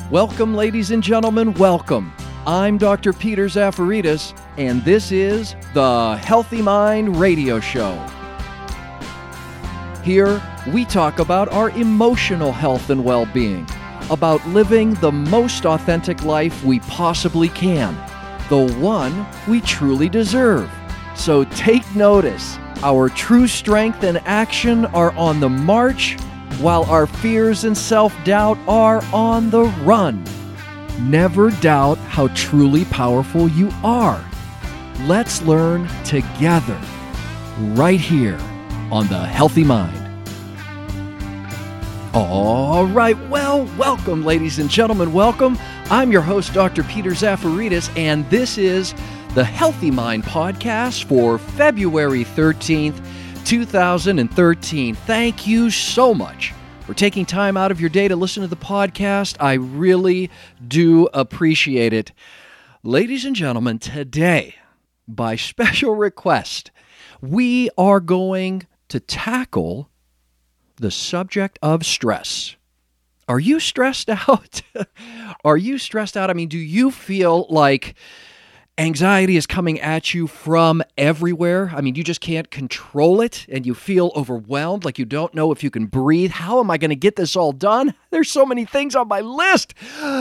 Welcome, ladies and gentlemen, welcome. I'm Dr. Peter Zafaridis, and this is the Healthy Mind Radio Show. Here, we talk about our emotional health and well-being, about living the most authentic life we possibly can, the one we truly deserve. So take notice. Our true strength and action are on the march, while our fears and self-doubt are on the run. Never doubt how truly powerful you are. Let's learn together, right here on The Healthy Mind. All right, well, welcome, ladies and gentlemen, welcome. I'm your host, Dr. Peter Zafaridis, and this is the Healthy Mind podcast for February 13th, 2013. Thank you so much for taking time out of your day to listen to the podcast. I really do appreciate it. Ladies and gentlemen, today, by special request, we are going to tackle the subject of stress. Are you stressed out? Are you stressed out? I mean, do you feel like anxiety is coming at you from everywhere? I mean, you just can't control it and you feel overwhelmed, like you don't know if you can breathe. How am I going to get this all done? There's so many things on my list.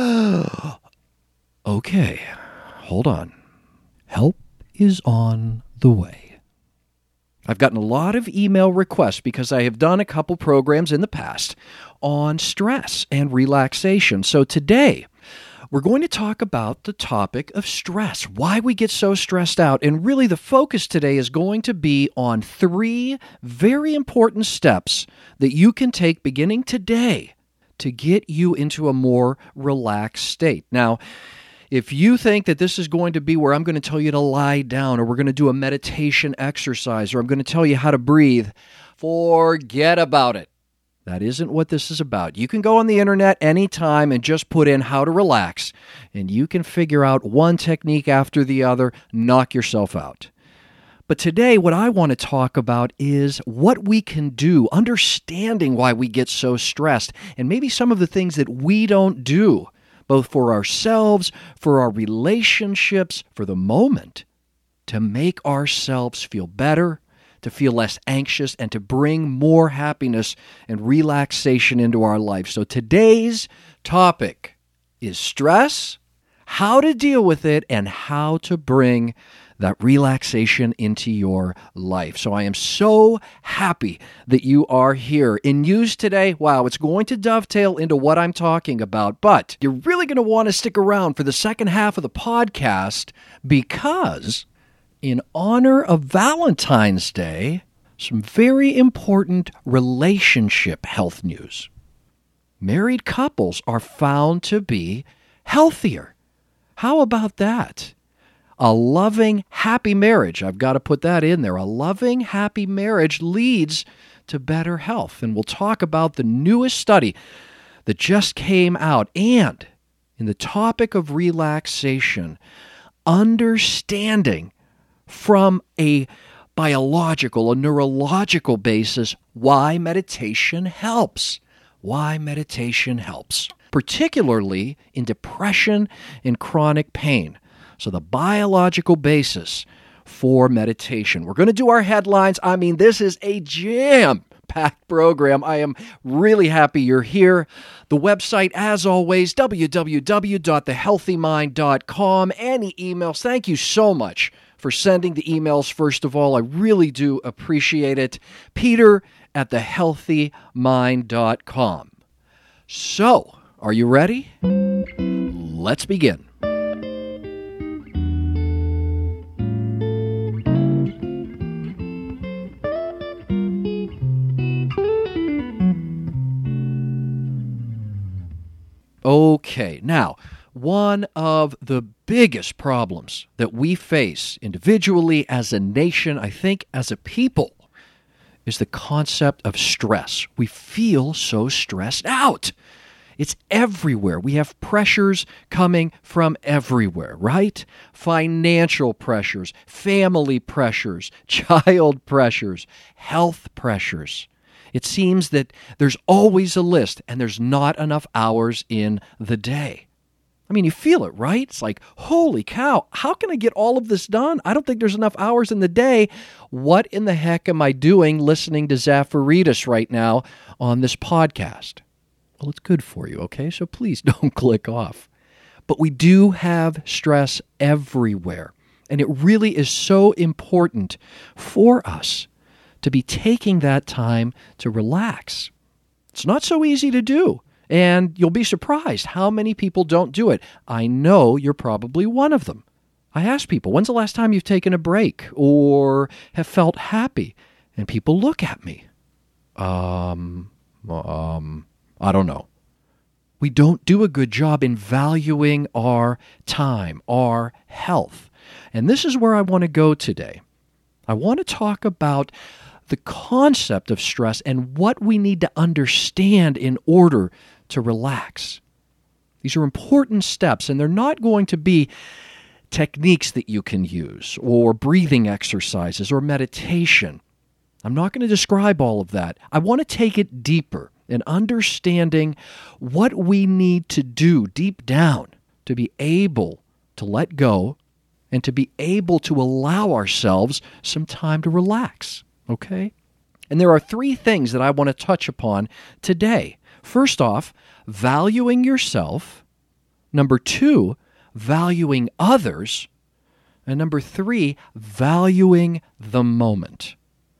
Okay, hold on. Help is on the way. I've gotten a lot of email requests because I have done a couple programs in the past on stress and relaxation. So today, we're going to talk about the topic of stress, why we get so stressed out, and really the focus today is going to be on 3 very important steps that you can take beginning today to get you into a more relaxed state. Now, if you think that this is going to be where I'm going to tell you to lie down, or we're going to do a meditation exercise, or I'm going to tell you how to breathe, forget about it. That isn't what this is about. You can go on the internet anytime and just put in how to relax, and you can figure out one technique after the other, knock yourself out. But today, what I want to talk about is what we can do, understanding why we get so stressed, and maybe some of the things that we don't do, both for ourselves, for our relationships, for the moment, to make ourselves feel better, to feel less anxious, and to bring more happiness and relaxation into our life. So today's topic is stress, how to deal with it, and how to bring that relaxation into your life. So I am so happy that you are here. In news today, wow, it's going to dovetail into what I'm talking about, but you're really going to want to stick around for the second half of the podcast because in honor of Valentine's Day, some very important relationship health news. Married couples are found to be healthier. How about that? A loving, happy marriage, I've got to put that in there, a loving, happy marriage leads to better health. And we'll talk about the newest study that just came out. And in the topic of relaxation, understanding from a biological, a neurological basis, why meditation helps. Why meditation helps, particularly in depression and chronic pain. So the biological basis for meditation. We're going to do our headlines. I mean, this is a jam-packed program. I am really happy you're here. The website, as always, www.thehealthymind.com. Any emails, thank you so much for sending the emails, first of all. I really do appreciate it. Peter@thehealthymind.com. So, are you ready? Let's begin. Okay, now, one of the biggest problems that we face individually as a nation, I think as a people, is the concept of stress. We feel so stressed out. It's everywhere. We have pressures coming from everywhere, right? Financial pressures, family pressures, child pressures, health pressures. It seems that there's always a list and there's not enough hours in the day. I mean, you feel it, right? It's like, holy cow, how can I get all of this done? I don't think there's enough hours in the day. What in the heck am I doing listening to Zafaridis right now on this podcast? Well, it's good for you, okay? So please don't click off. But we do have stress everywhere. And it really is so important for us to be taking that time to relax. It's not so easy to do. And you'll be surprised how many people don't do it. I know you're probably one of them. I ask people, when's the last time you've taken a break or have felt happy? And people look at me. I don't know. We don't do a good job in valuing our time, our health. And this is where I want to go today. I want to talk about the concept of stress and what we need to understand in order to relax. These are important steps, and they're not going to be techniques that you can use or breathing exercises or meditation. I'm not going to describe all of that. I want to take it deeper in understanding what we need to do deep down to be able to let go and to be able to allow ourselves some time to relax, okay? And there are 3 things that I want to touch upon today. First off, valuing yourself. Number 2, valuing others. And number 3, valuing the moment.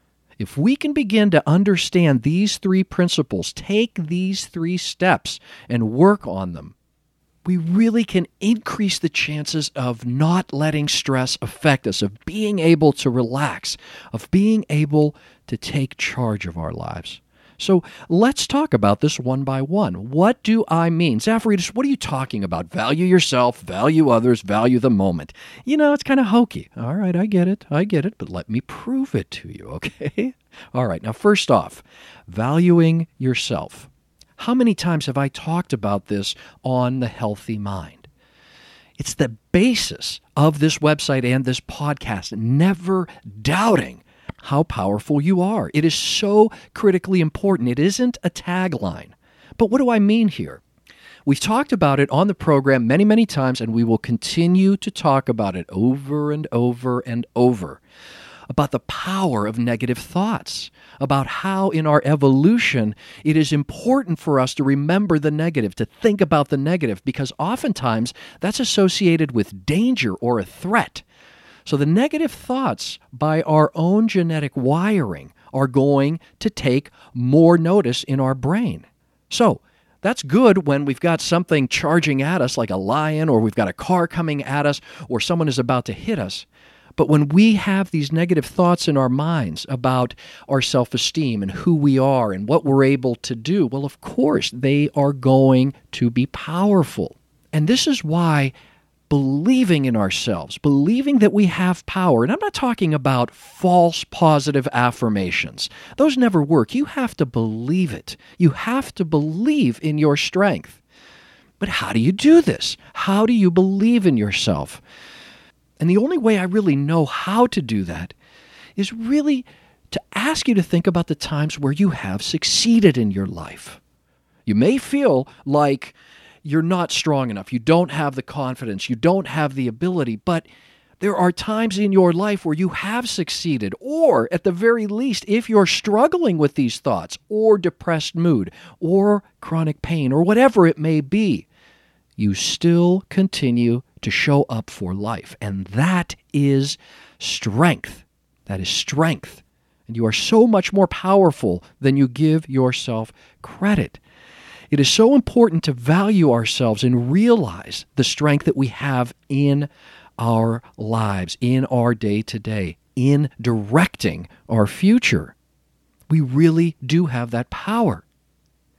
If we can begin to understand these 3 principles, take these 3 steps and work on them, we really can increase the chances of not letting stress affect us, of being able to relax, of being able to take charge of our lives. So let's talk about this one by one. What do I mean? Zafaridis, what are you talking about? Value yourself, value others, value the moment. You know, it's kind of hokey. All right, I get it, but let me prove it to you, okay? All right, now first off, valuing yourself. How many times have I talked about this on The Healthy Mind? It's the basis of this website and this podcast, never doubting how powerful you are. It is so critically important. It isn't a tagline. But what do I mean here? We've talked about it on the program many, many times, and we will continue to talk about it over and over and over. About the power of negative thoughts, about how in our evolution it is important for us to remember the negative, to think about the negative, because oftentimes that's associated with danger or a threat. So the negative thoughts by our own genetic wiring are going to take more notice in our brain. So that's good when we've got something charging at us like a lion, or we've got a car coming at us, or someone is about to hit us. But when we have these negative thoughts in our minds about our self-esteem and who we are and what we're able to do, well, of course, they are going to be powerful. And this is why believing in ourselves, believing that we have power, and I'm not talking about false positive affirmations. Those never work. You have to believe it. You have to believe in your strength. But how do you do this? How do you believe in yourself? And the only way I really know how to do that is really to ask you to think about the times where you have succeeded in your life. You may feel like you're not strong enough, you don't have the confidence, you don't have the ability, but there are times in your life where you have succeeded, or at the very least, if you're struggling with these thoughts, or depressed mood, or chronic pain, or whatever it may be, you still continue to show up for life. And that is strength. That is strength. And you are so much more powerful than you give yourself credit. It is so important to value ourselves and realize the strength that we have in our lives, in our day-to-day, in directing our future. We really do have that power.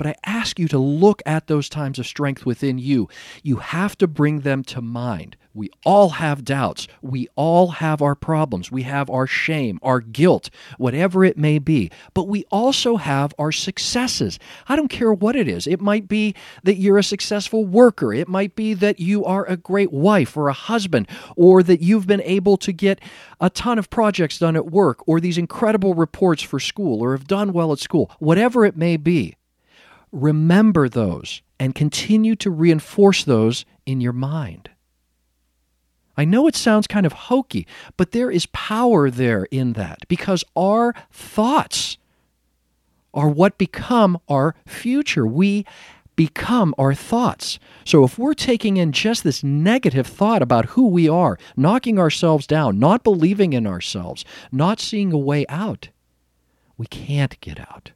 but I ask you to look at those times of strength within you. You have to bring them to mind. We all have doubts. We all have our problems. We have our shame, our guilt, whatever it may be. But we also have our successes. I don't care what it is. It might be that you're a successful worker. It might be that you are a great wife or a husband, or that you've been able to get a ton of projects done at work, or these incredible reports for school, or have done well at school. Whatever it may be, remember those and continue to reinforce those in your mind. I know it sounds kind of hokey, but there is power there in that, because our thoughts are what become our future. We become our thoughts. So if we're taking in just this negative thought about who we are, knocking ourselves down, not believing in ourselves, not seeing a way out, we can't get out.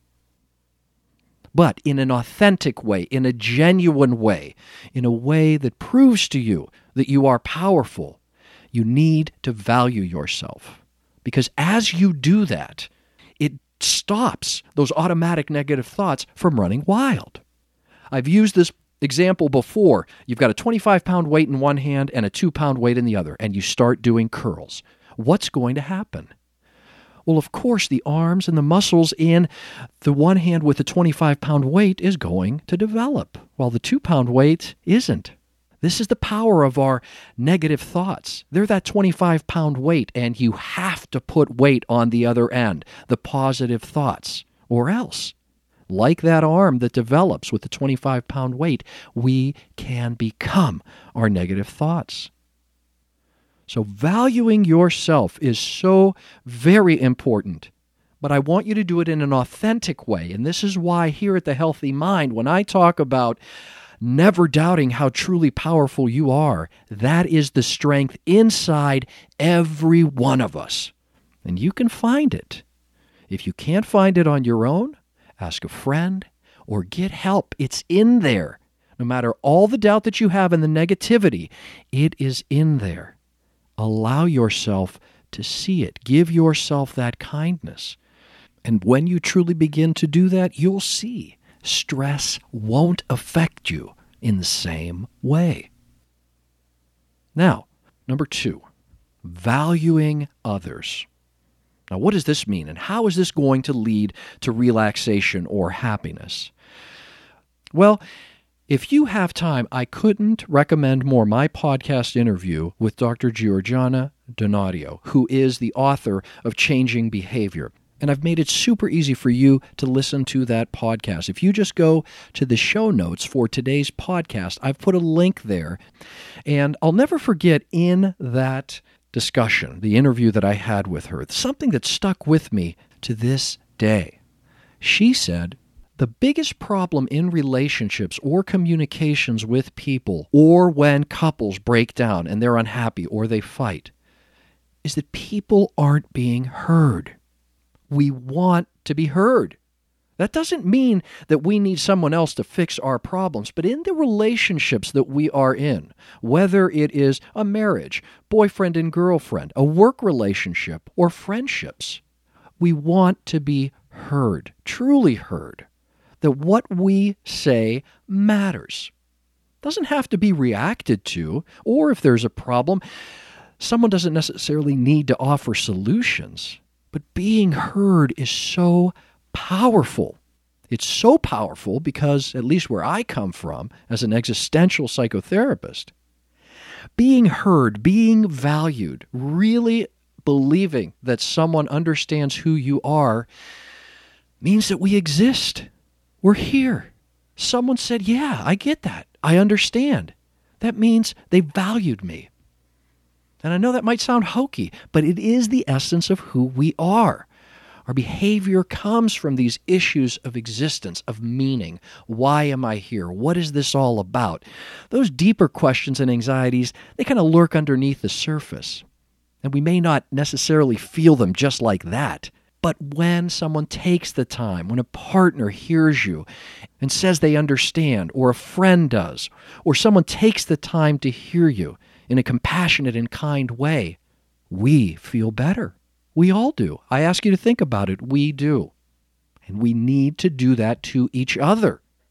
But in an authentic way, in a genuine way, in a way that proves to you that you are powerful, you need to value yourself. Because as you do that, it stops those automatic negative thoughts from running wild. I've used this example before. You've got a 25-pound weight in one hand and a 2-pound weight in the other, and you start doing curls. What's going to happen? Well, of course, the arms and the muscles in the one hand with the 25-pound weight is going to develop, while the 2-pound weight isn't. This is the power of our negative thoughts. They're that 25-pound weight, and you have to put weight on the other end, the positive thoughts, or else, like that arm that develops with the 25-pound weight, we can become our negative thoughts. So valuing yourself is so very important, but I want you to do it in an authentic way. And this is why here at The Healthy Mind, when I talk about never doubting how truly powerful you are, that is the strength inside every one of us. And you can find it. If you can't find it on your own, ask a friend or get help. It's in there. No matter all the doubt that you have and the negativity, it is in there. Allow yourself to see it. Give yourself that kindness. And when you truly begin to do that, you'll see stress won't affect you in the same way. Now, number 2, valuing others. Now, what does this mean, and how is this going to lead to relaxation or happiness? Well, if you have time, I couldn't recommend more my podcast interview with Dr. Georgiana Donadio, who is the author of Changing Behavior. And I've made it super easy for you to listen to that podcast. If you just go to the show notes for today's podcast, I've put a link there. And I'll never forget in that discussion, the interview that I had with her, something that stuck with me to this day. She said, the biggest problem in relationships or communications with people, or when couples break down and they're unhappy or they fight, is that people aren't being heard. We want to be heard. That doesn't mean that we need someone else to fix our problems, but in the relationships that we are in, whether it is a marriage, boyfriend and girlfriend, a work relationship, or friendships, we want to be heard, truly heard. That what we say matters. Doesn't have to be reacted to, or if there's a problem, someone doesn't necessarily need to offer solutions. But being heard is so powerful. It's so powerful because, at least where I come from as an existential psychotherapist, being heard, being valued, really believing that someone understands who you are means that we exist. We're here. Someone said, yeah, I get that. I understand. That means they valued me. And I know that might sound hokey, but it is the essence of who we are. Our behavior comes from these issues of existence, of meaning. Why am I here? What is this all about? Those deeper questions and anxieties, they kind of lurk underneath the surface. And we may not necessarily feel them just like that. But when someone takes the time, when a partner hears you and says they understand, or a friend does, or someone takes the time to hear you in a compassionate and kind way, we feel better. We all do. I ask you to think about it. We do. And we need to do that to each other.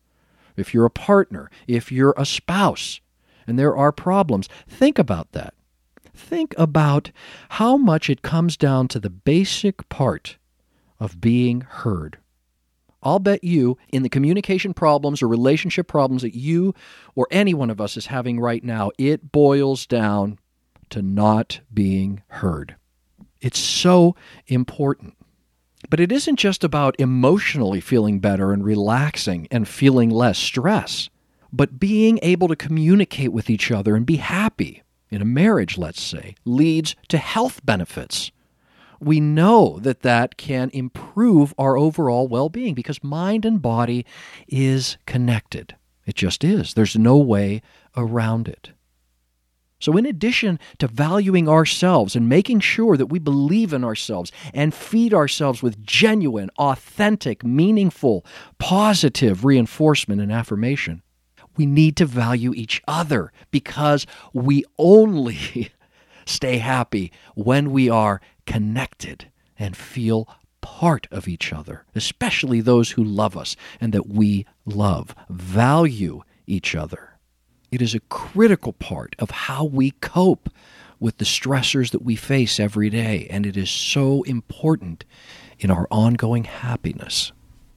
if you're a partner, if you're a spouse, and there are problems, think about that. Think about how much it comes down to the basic part of being heard. I'll bet you in the communication problems or relationship problems that you or any one of us is having right now, it boils down to not being heard. It's so important. But it isn't just about emotionally feeling better and relaxing and feeling less stress, but being able to communicate with each other and be happy in a marriage, let's say, leads to health benefits. We know that that can improve our overall well-being because mind and body is connected. It just is. There's no way around it. So in addition to valuing ourselves and making sure that we believe in ourselves and feed ourselves with genuine, authentic, meaningful, positive reinforcement and affirmation, we need to value each other because we only stay happy when we are connected and feel part of each other, especially those who love us and that we love. Value each other. It is a critical part of how we cope with the stressors that we face every day, and it is so important in our ongoing happiness.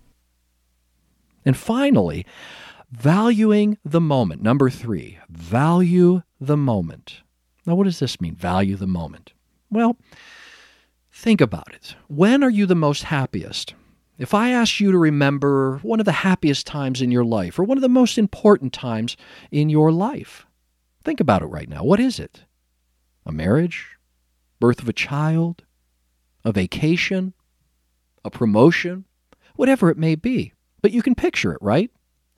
And finally, valuing the moment. Number 3, value the moment. Now, what does this mean, value the moment? Well, think about it. When are you the most happiest? If I asked you to remember one of the happiest times in your life or one of the most important times in your life, think about it right now. What is it? A marriage? Birth of a child? A vacation? A promotion? Whatever it may be. But you can picture it, right?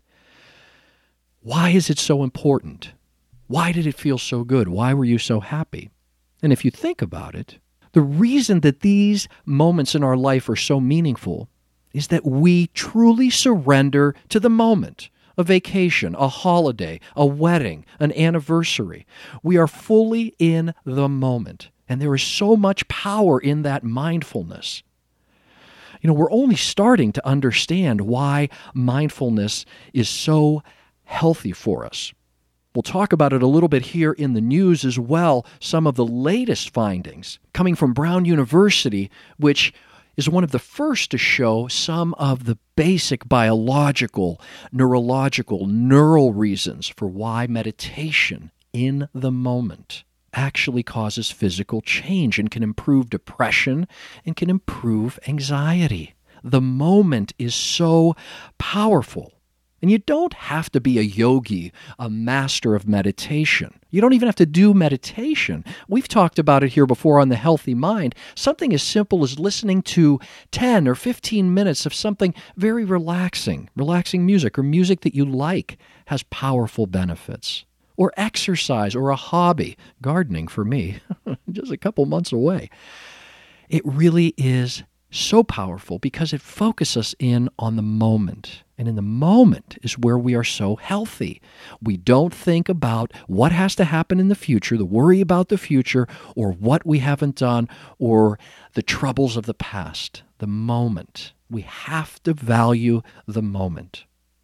Why is it so important? Why did it feel so good? Why were you so happy? And if you think about it, the reason that these moments in our life are so meaningful is that we truly surrender to the moment. A vacation, a holiday, a wedding, an anniversary. We are fully in the moment. And there is so much power in that mindfulness. We're only starting to understand why mindfulness is so healthy for us. We'll talk about it a little bit here in the news as well, some of the latest findings coming from Brown University, which is one of the first to show some of the basic biological, neurological, neural reasons for why meditation in the moment actually causes physical change and can improve depression and can improve anxiety. The moment is so powerful. And you don't have to be a yogi, a master of meditation. You don't even have to do meditation. We've talked about it here before on The Healthy Mind. Something as simple as listening to 10 or 15 minutes of something very relaxing music or music that you like has powerful benefits. Or exercise or a hobby, gardening for me, just a couple months away. It really is so powerful because it focuses us in on the moment. And in the moment is where we are so healthy. We don't think about what has to happen in the future, the worry about the future, or what we haven't done, or the troubles of the past. The moment. We have to value the moment.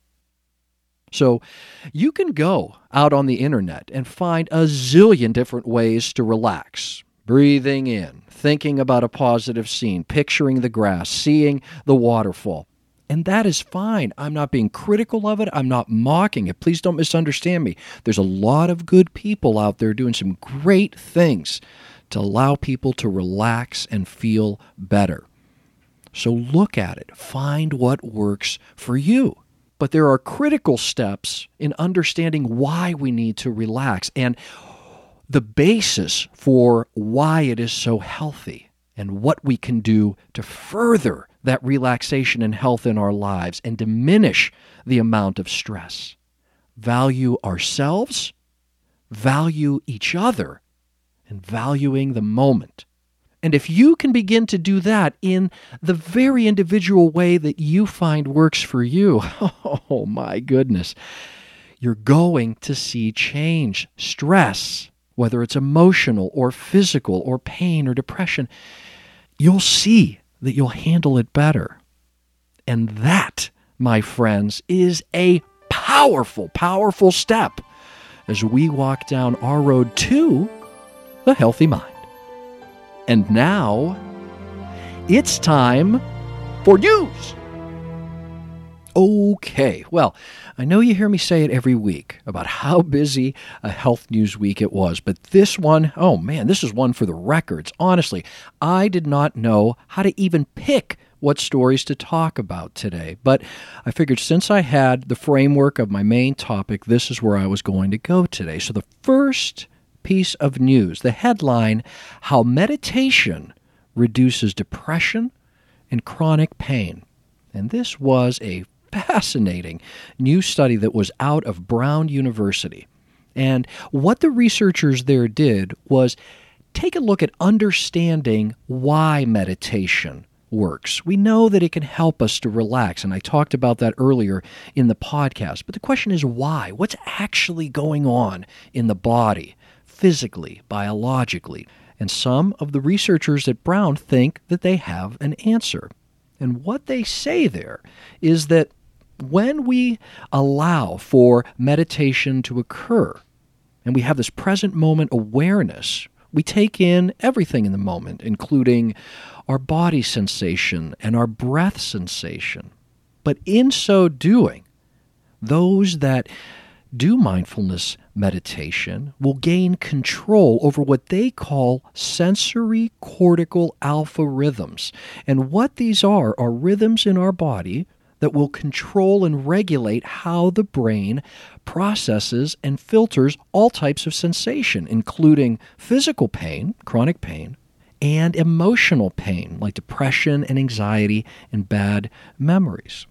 So you can go out on the internet and find a zillion different ways to relax. Breathing in, thinking about a positive scene, picturing the grass, seeing the waterfall. And that is fine. I'm not being critical of it. I'm not mocking it. Please don't misunderstand me. There's a lot of good people out there doing some great things to allow people to relax and feel better. So look at it. Find what works for you. But there are critical steps in understanding why we need to relax and the basis for why it is so healthy and what we can do to further that relaxation and health in our lives and diminish the amount of stress. Value ourselves, value each other, and valuing the moment. And if you can begin to do that in the very individual way that you find works for you, oh my goodness, you're going to see change. Stress, whether it's emotional or physical or pain or depression, you'll see that you'll handle it better. And that, my friends, is a powerful powerful, powerful step as we walk down our road to the healthy mind. And now, it's time for news. Okay, well, I know you hear me say it every week about how busy a health news week it was, but this one, oh man, this is one for the records. Honestly, I did not know how to even pick what stories to talk about today, but I figured since I had the framework of my main topic, this is where I was going to go today. So the first piece of news, the headline, How Meditation Reduces Depression and Chronic Pain. And this was a fascinating new study that was out of Brown University. And what the researchers there did was take a look at understanding why meditation works. We know that it can help us to relax, and I talked about that earlier in the podcast. But the question is why? What's actually going on in the body, physically, biologically? And some of the researchers at Brown think that they have an answer. And what they say there is that when we allow for meditation to occur, and we have this present moment awareness, we take in everything in the moment, including our body sensation and our breath sensation. But in so doing, those that do mindfulness meditation will gain control over what they call sensory cortical alpha rhythms. And what these are rhythms in our body that will control and regulate how the brain processes and filters all types of sensation, including physical pain, chronic pain, and emotional pain, like depression and anxiety and bad memories.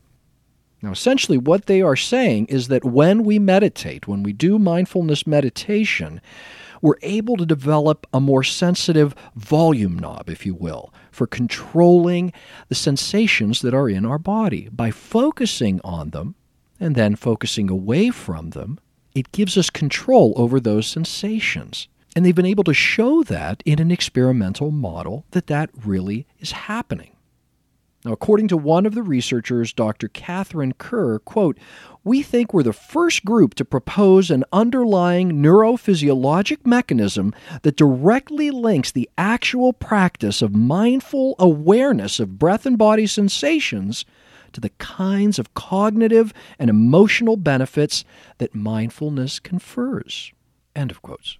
Now, essentially what they are saying is that when we meditate, when we do mindfulness meditation, we're able to develop a more sensitive volume knob, if you will, for controlling the sensations that are in our body. By focusing on them and then focusing away from them, it gives us control over those sensations. And they've been able to show that in an experimental model that really is happening. Now, according to one of the researchers, Dr. Catherine Kerr, quote, "We think we're the first group to propose an underlying neurophysiologic mechanism that directly links the actual practice of mindful awareness of breath and body sensations to the kinds of cognitive and emotional benefits that mindfulness confers." End of quotes.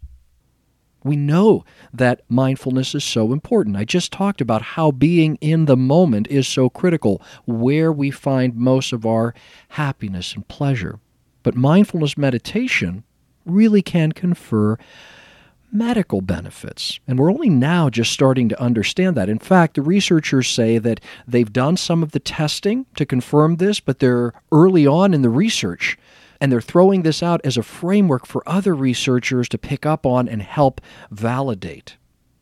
We know that mindfulness is so important. I just talked about how being in the moment is so critical, where we find most of our happiness and pleasure. But mindfulness meditation really can confer medical benefits. And we're only now just starting to understand that. In fact, the researchers say that they've done some of the testing to confirm this, but they're early on in the research. And they're throwing this out as a framework for other researchers to pick up on and help validate.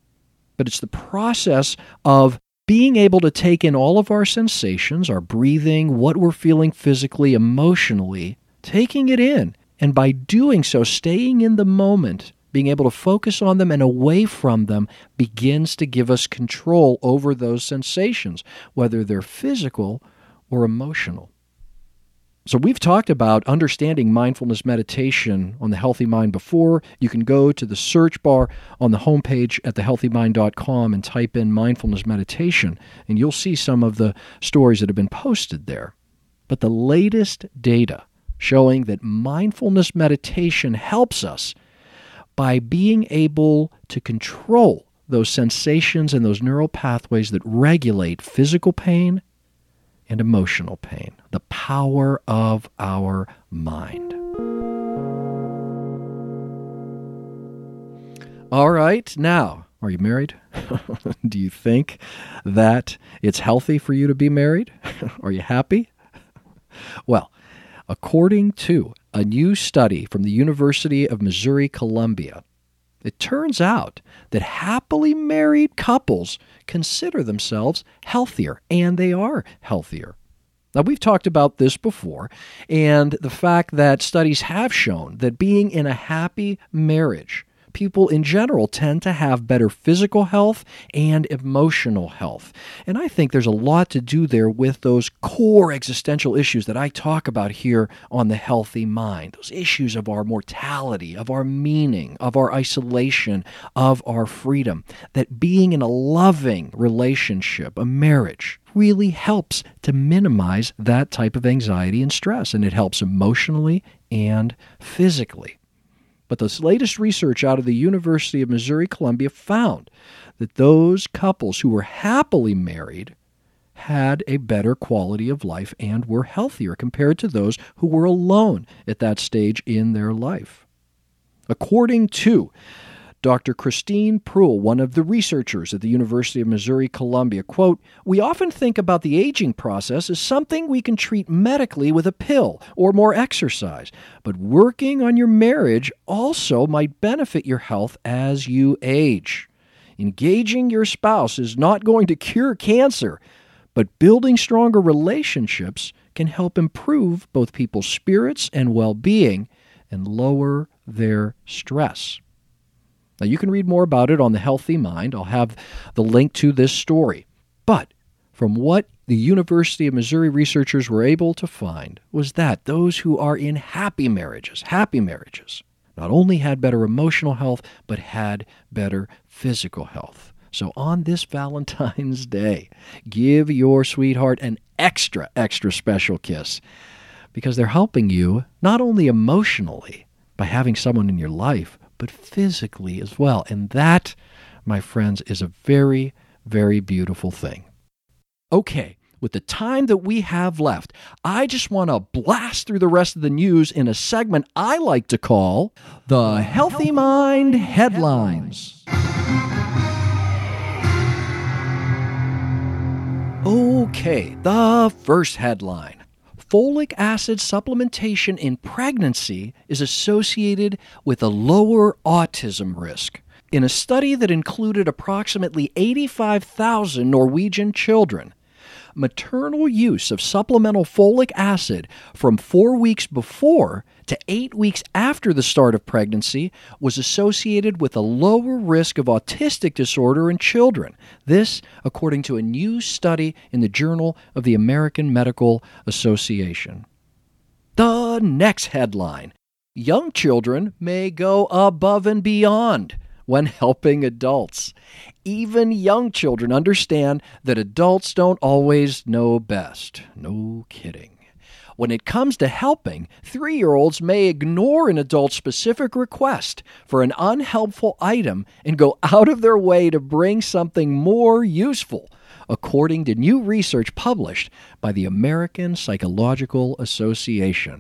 But it's the process of being able to take in all of our sensations, our breathing, what we're feeling physically, emotionally, taking it in. And by doing so, staying in the moment, being able to focus on them and away from them begins to give us control over those sensations, whether they're physical or emotional. So we've talked about understanding mindfulness meditation on The Healthy Mind before. You can go to the search bar on the homepage at thehealthymind.com and type in mindfulness meditation, and you'll see some of the stories that have been posted there. But the latest data showing that mindfulness meditation helps us by being able to control those sensations and those neural pathways that regulate physical pain and emotional pain, the power of our mind. All right, now, are you married? Do you think that it's healthy for you to be married? Are you happy? Well, according to a new study from the University of Missouri-Columbia, it turns out that happily married couples consider themselves healthier, and they are healthier. Now, we've talked about this before, and the fact that studies have shown that being in a happy marriage people in general tend to have better physical health and emotional health. And I think there's a lot to do there with those core existential issues that I talk about here on The Healthy Mind. Those issues of our mortality, of our meaning, of our isolation, of our freedom. That being in a loving relationship, a marriage, really helps to minimize that type of anxiety and stress, and it helps emotionally and physically. But this latest research out of the University of Missouri-Columbia found that those couples who were happily married had a better quality of life and were healthier compared to those who were alone at that stage in their life. According to Dr. Christine Prull, one of the researchers at the University of Missouri-Columbia, quote, "We often think about the aging process as something we can treat medically with a pill or more exercise, but working on your marriage also might benefit your health as you age. Engaging your spouse is not going to cure cancer, but building stronger relationships can help improve both people's spirits and well-being and lower their stress." Now, you can read more about it on The Healthy Mind. I'll have the link to this story. But from what the University of Missouri researchers were able to find was that those who are in happy marriages, not only had better emotional health, but had better physical health. So on this Valentine's Day, give your sweetheart an extra special kiss, because they're helping you not only emotionally by having someone in your life, but physically as well. And that, my friends, is a very, very beautiful thing. Okay, with the time that we have left, I just want to blast through the rest of the news in a segment I like to call the Healthy Mind Headlines. Okay, the first headline. Folic acid supplementation in pregnancy is associated with a lower autism risk. In a study that included approximately 85,000 Norwegian children, maternal use of supplemental folic acid from 4 weeks before to 8 weeks after the start of pregnancy was associated with a lower risk of autistic disorder in children. This, according to a new study in the Journal of the American Medical Association. The next headline: young children may go above and beyond when helping adults. Even young children understand that adults don't always know best. No kidding. When it comes to helping, 3-year-olds may ignore an adult's specific request for an unhelpful item and go out of their way to bring something more useful, according to new research published by the American Psychological Association.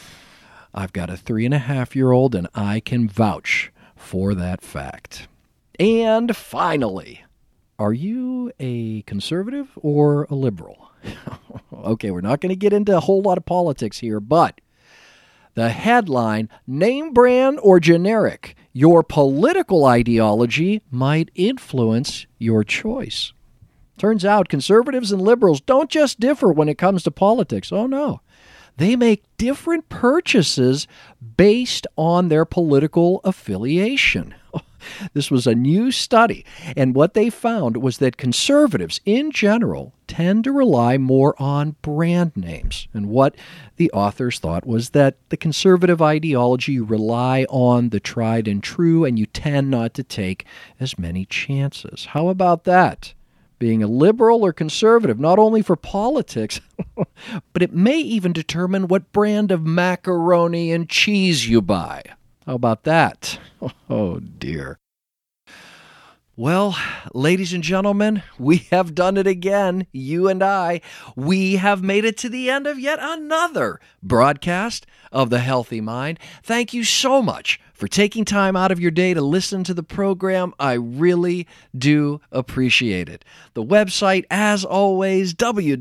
I've got a 3.5-year-old, and I can vouch for that fact. And finally, are you a conservative or a liberal? Okay, we're not going to get into a whole lot of politics here, but the headline, name brand or generic, your political ideology might influence your choice. Turns out conservatives and liberals don't just differ when it comes to politics. Oh, no. They make different purchases based on their political affiliation. This was a new study, and what they found was that conservatives in general tend to rely more on brand names. And what the authors thought was that the conservative ideology, you rely on the tried and true, and you tend not to take as many chances. How about that? Being a liberal or conservative, not only for politics, but it may even determine what brand of macaroni and cheese you buy. How about that? Oh, dear. Well, ladies and gentlemen, we have done it again, you and I. We have made it to the end of yet another broadcast of The Healthy Mind. Thank you so much for taking time out of your day to listen to the program. I really do appreciate it. The website, as always,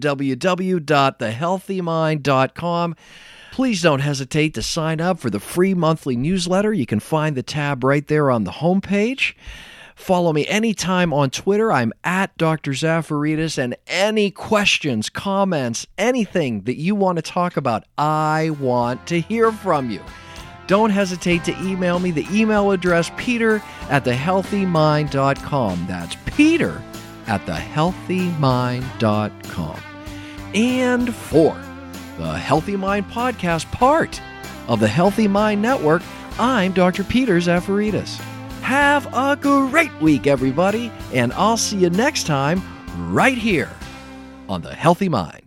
www.thehealthymind.com. Please don't hesitate to sign up for the free monthly newsletter. You can find the tab right there on the homepage. Follow me anytime on Twitter. I'm at Dr. Zafaridis, and any questions, comments, anything that you want to talk about, I want to hear from you. don't hesitate to email me. The email address, peter@thehealthymind.com. That's peter@thehealthymind.com. And for the Healthy Mind Podcast, part of the Healthy Mind Network, I'm Dr. Peter Zafaridis. Have a great week, everybody, and I'll see you next time right here on The Healthy Mind.